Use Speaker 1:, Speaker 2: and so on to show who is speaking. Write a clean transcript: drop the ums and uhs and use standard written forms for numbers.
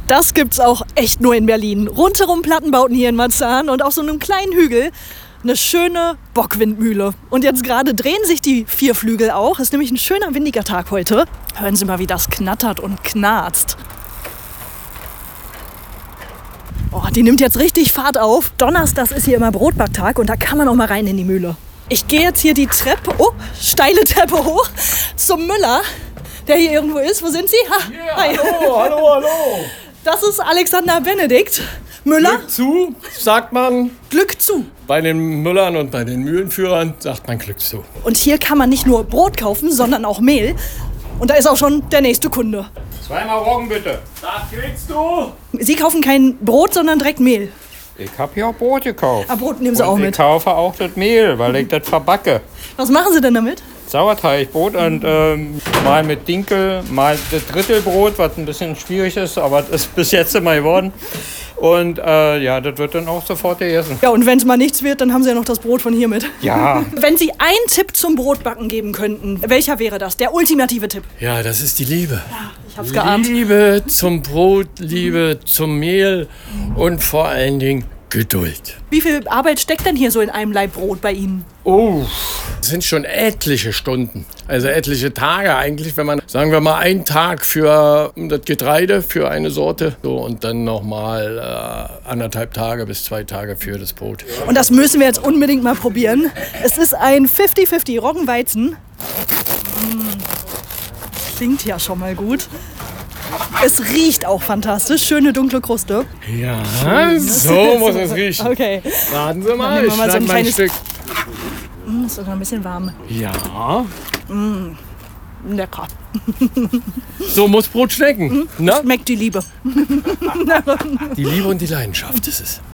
Speaker 1: Das gibt's auch echt nur in Berlin. Rundherum Plattenbauten hier in Marzahn und auf so einem kleinen Hügel eine schöne Bockwindmühle. Und jetzt gerade drehen sich die Vierflügel auch. Ist nämlich ein schöner windiger Tag heute. Hören Sie mal, wie das knattert und knarzt. Oh, die nimmt jetzt richtig Fahrt auf. Donnerstags ist hier immer Brotbacktag und da kann man auch mal rein in die Mühle. Ich gehe jetzt hier die Treppe, steile Treppe hoch zum Müller, der hier irgendwo ist. Wo sind Sie?
Speaker 2: Yeah, hi. Hallo.
Speaker 1: Das ist Alexander Benedikt Müller.
Speaker 2: Glück zu, sagt man.
Speaker 1: Glück zu.
Speaker 2: Bei den Müllern und bei den Mühlenführern sagt man Glück zu.
Speaker 1: Und hier kann man nicht nur Brot kaufen, sondern auch Mehl. Und da ist auch schon der nächste Kunde.
Speaker 3: 2 mal Roggen bitte.
Speaker 2: Das kriegst du.
Speaker 1: Sie kaufen kein Brot, sondern direkt Mehl.
Speaker 3: Ich hab hier auch Brot gekauft.
Speaker 1: Ah, Brot nehmen Sie auch
Speaker 3: Und
Speaker 1: mit.
Speaker 3: ich kaufe auch das Mehl, weil ich das verbacke.
Speaker 1: Was machen Sie denn damit?
Speaker 3: Sauerteigbrot und mal mit Dinkel, mal das Drittelbrot, was ein bisschen schwierig ist, aber das ist bis jetzt immer geworden. Und ja, das wird dann auch sofort gegessen.
Speaker 1: Ja, und wenn es mal nichts wird, dann haben Sie ja noch das Brot von hier mit.
Speaker 3: Ja.
Speaker 1: Wenn Sie einen Tipp zum Brotbacken geben könnten, welcher wäre das? Der ultimative Tipp.
Speaker 2: Ja, das ist die Liebe.
Speaker 1: Ich hab's geahnt.
Speaker 2: Liebe zum Brot, Liebe zum Mehl und vor allen Dingen Geduld.
Speaker 1: Wie viel Arbeit steckt denn hier so in einem Laib Brot bei Ihnen?
Speaker 2: Oh, das sind schon etliche Stunden, also etliche Tage eigentlich, wenn man, sagen wir mal, einen Tag für das Getreide, für eine Sorte so, und dann nochmal 1,5 Tage bis 2 Tage für das Brot.
Speaker 1: Und das müssen wir jetzt unbedingt mal probieren. Es ist ein 50-50 Roggenweizen. Klingt ja schon mal gut. Es riecht auch fantastisch. Schöne dunkle Kruste.
Speaker 2: Ja, so muss es riechen.
Speaker 1: Okay.
Speaker 2: Warten Sie
Speaker 1: Dann
Speaker 2: mal,
Speaker 1: nehmen wir
Speaker 2: ich
Speaker 1: mal so
Speaker 2: schneide
Speaker 1: ein
Speaker 2: mal ein
Speaker 1: kleines-
Speaker 2: Stück.
Speaker 1: Ist sogar ein bisschen warm.
Speaker 2: Ja,
Speaker 1: Lecker.
Speaker 2: so muss Brot schmecken. Na?
Speaker 1: Schmeckt die Liebe.
Speaker 2: Die Liebe und die Leidenschaft ist es.